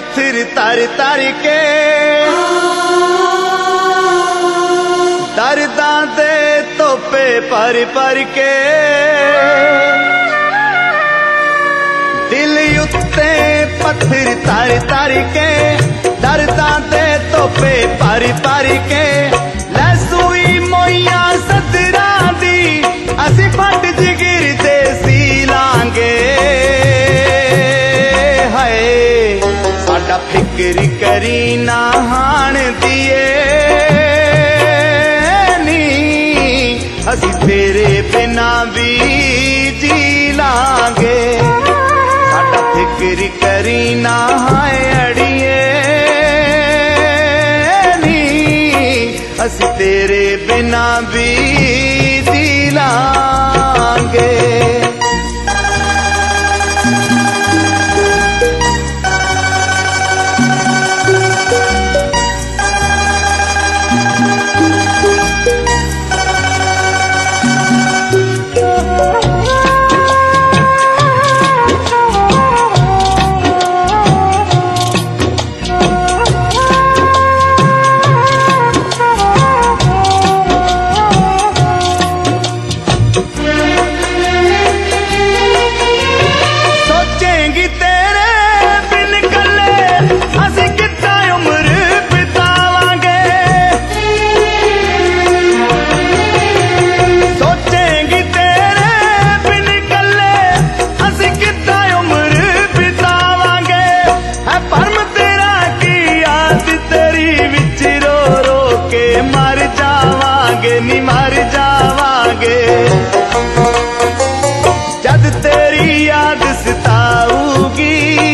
पत्थर तर तर के दर्दां दे तोपे पर पर के दिल उत्ते पत्थर तर तर के दर्दां दे तोपे पर पर के लै सूई मोइया सदरा दी असी फट जिगर दे सी लांगे फिक्र करी ना हाण दिए नी असी तेरे बिना भी जी लांगे साडा फिक्र करी ना हाय अड़िए नी असी तेरे बिना भी जी लांगे मर जावांगे जद तेरी याद सताऊगी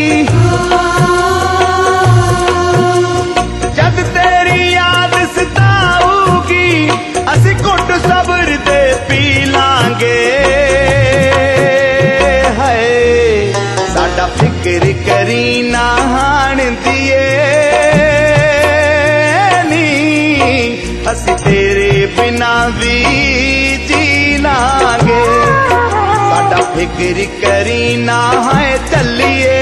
जद तेरी याद सताऊगी असी घुट सब्र दे पी लांगे है साडा फिक्र करी ना हाण दिए असी तेरे बिना भी जी लांगे साडा फिक्र करी ना है चलिए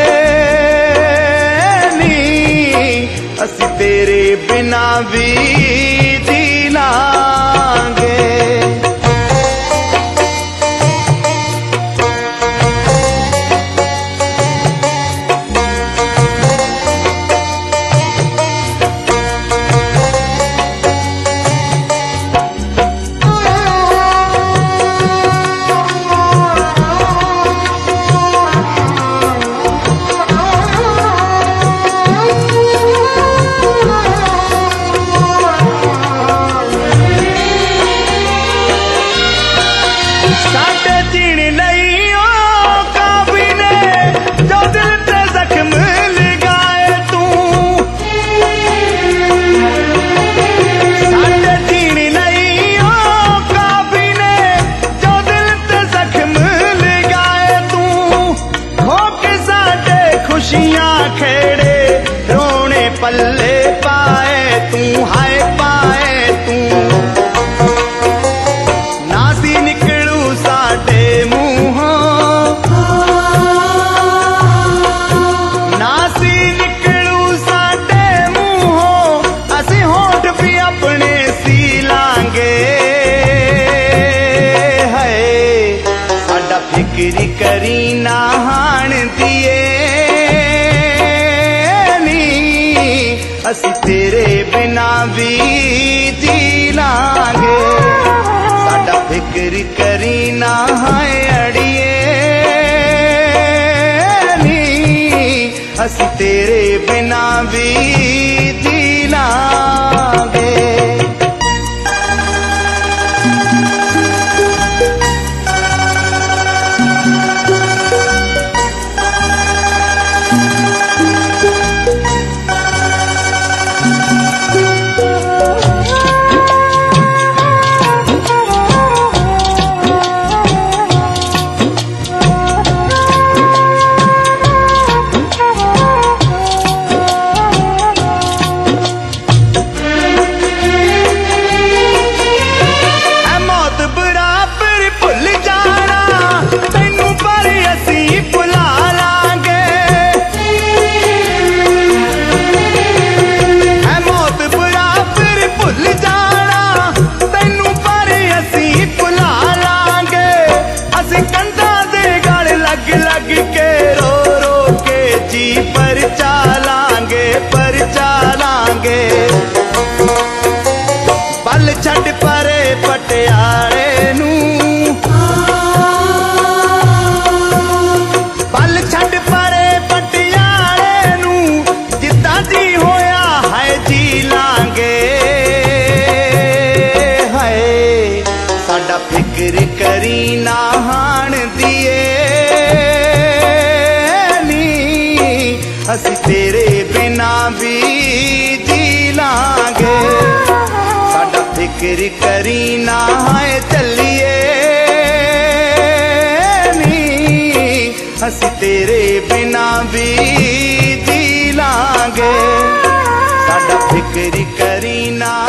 नी असी तेरे बिना भी जी लांगे खेड़े रोने पल्ले पाए तू हाय पाए तू नासी निकलू साडे मुंहों नासी निकलू साडे मुंहों असी होठ भी अपने सी लांगे है साडा फिक्र करी ना हाण दिए असी तेरे बिना भी जी लांगे साडा फिक्र करी ना है अड़िए नी असी तेरे बिना भी जी लांगे छड़ परे पटियाले नूं, पल छड़ परे पटियाले नूं, जिद्दां दी होया है जी लांगे। हाय साडा फिक्र करी ना हाण दिए नी, असी तेरे बिना भी जी लांगे। साडा फिक्र करी ना है चलिए नी, असी तेरे बिना भी जी लांगे। साडा फिक्र करी ना